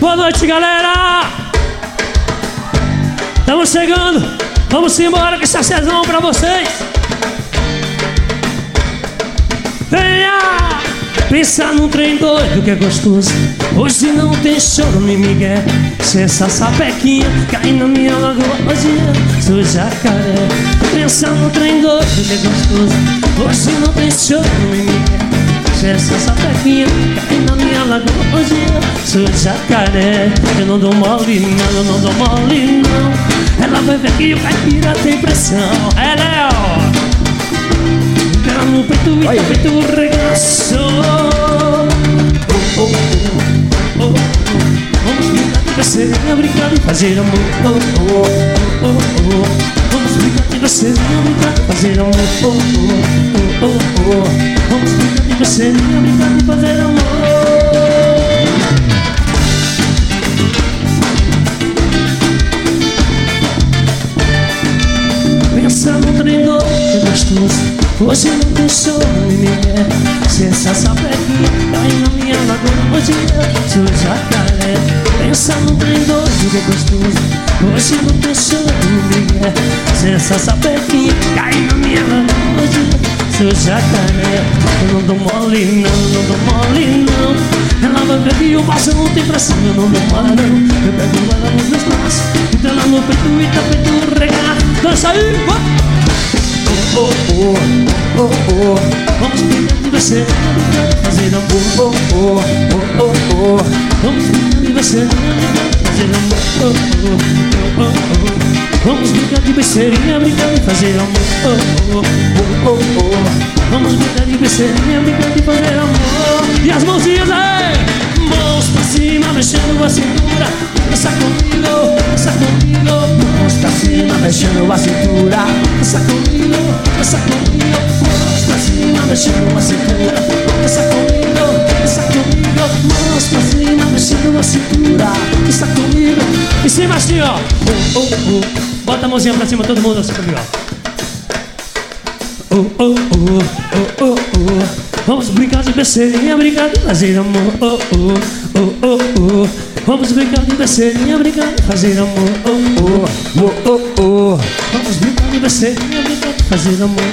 Boa noite, galera. Estamos chegando. Vamos embora que está Cezão pra vocês. Venha! Pensa num trem doido que é gostoso. Hoje não tem choro nem migué. Se essa sapequinha cai na minha lagoa, hoje eu sou jacaré. Pensa num trem doido que é gostoso. Hoje não tem choro nem migué. Se essa sapequinha cai na minha lagoa, hoje eu sou jacaré. Eu não dou mole não, eu não dou mole não. Ela vai ver que o caipira tem pressão. É, Léo! Ela no peito e no peito o regaço. Vamos brincar de besteira, brincar de fazer amor. Vamos brincar de besteira, brincar de fazer amor. Vamos brincar de besteira, brincar de fazer amor. Pensa no trem doido que é gostoso. Hoje não tem choro nem migué. Se essa sapequinha cai na minha lagoa, hoje eu sou jacaré. Pensa num trem doido que é gostoso. Hoje não tem choro nem migué. Se essa sapequinha cai na minha lagoa, hoje eu sou jacaré. Eu não dou mole não, não dou mole não. Ela vai ver que o passo não tem pressão. Eu não dou mole não. Eu pego ela nos meus braços, então ela no peito e tá feito um regaço. Dança aí, vamos brincar de você, fazer amor. Vamos brincar de você, fazer amor. Vamos brincar de besteirinha, brincar de fazer amor. Vamos brincar de besteirinha, brincar de fazer amor. E as mãozinhas aí, mãos pra cima, mexendo a cintura. Dança comigo, dança comigo. Mãos pra cima, mexendo a cintura. Dança comigo, dança comigo. Mãos pra cima, mexendo a cintura. Dança comigo, dança comigo. Mãos pra cima, mexendo a cintura. Dança comigo. Em cima assim, ó. Bota a mãozinha pra cima, todo mundo assim comigo, ó. Vamos brincar de besteirinha, brincar de fazer amor. Vamos brincar de besteirinha, brincar de fazer amor. Vamos brincar de besteirinha, brincar de fazer amor.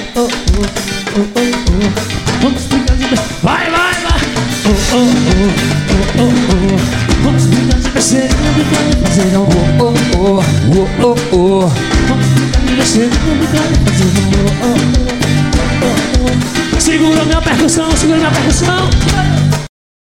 Vamos brincar de besteirinha. Vai, vai, vai. Vamos brincar de besteirinha, brincar de fazer amor. Vamos brincar de besteirinha, brincar de fazer amor. Segura minha percussão, segura minha percussão.